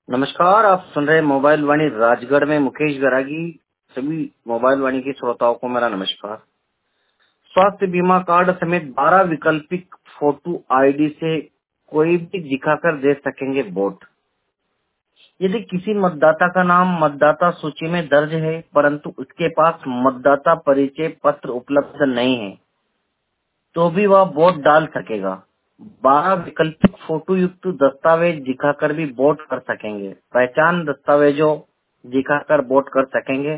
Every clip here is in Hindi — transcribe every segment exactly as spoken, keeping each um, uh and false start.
नमस्कार, आप सुन रहे हैं मोबाइल वाणी राजगढ़ में मुकेश गरागी। सभी मोबाइल वाणी के श्रोताओं को मेरा नमस्कार। स्वास्थ्य बीमा कार्ड समेत बारह वैकल्पिक फोटो आईडी से कोई भी दिखाकर दे सकेंगे वोट। यदि किसी मतदाता का नाम मतदाता सूची में दर्ज है परंतु उसके पास मतदाता परिचय पत्र उपलब्ध नहीं है तो भी वह वोट डाल सकेगा। बारह वैकल्पिक फोटो युक्त दस्तावेज दिखाकर भी वोट कर सकेंगे। पहचान दस्तावेजों दिखाकर वोट कर सकेंगे।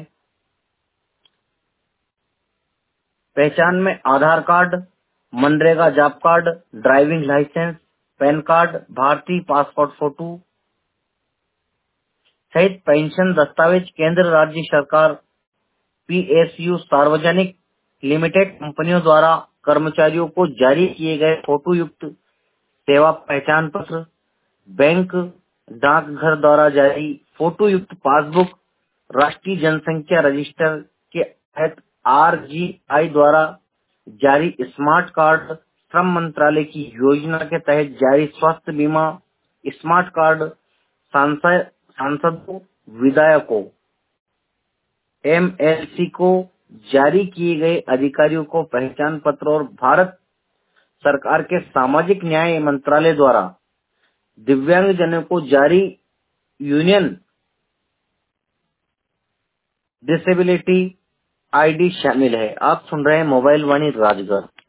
पहचान में Aadhaar card, MNREGA job card, driving licence, PAN card, भारतीय पासपोर्ट फोटो सहित पेंशन दस्तावेज केंद्र राज्य सरकार पीएसयू सार्वजनिक लिमिटेड कंपनियों द्वारा कर्मचारियों को जारी किए गए फोटो युक्त सेवा पहचान पत्र, बैंक डाकघर द्वारा जारी फोटो युक्त पासबुक, राष्ट्रीय जनसंख्या रजिस्टर के तहत आरजीआई द्वारा जारी स्मार्ट कार्ड, श्रम मंत्रालय की योजना के तहत जारी स्वास्थ्य बीमा स्मार्ट कार्ड, सांसद सांसदों, विधायकों, एमएलसी को जारी किए गए अधिकारियों को पहचान पत्र और भारत सरकार के सामाजिक न्याय मंत्रालय द्वारा दिव्यांग जनों को जारी यूनियन डिसेबिलिटी आईडी शामिल है। आप सुन रहे हैं मोबाइल वाणी राजगढ़।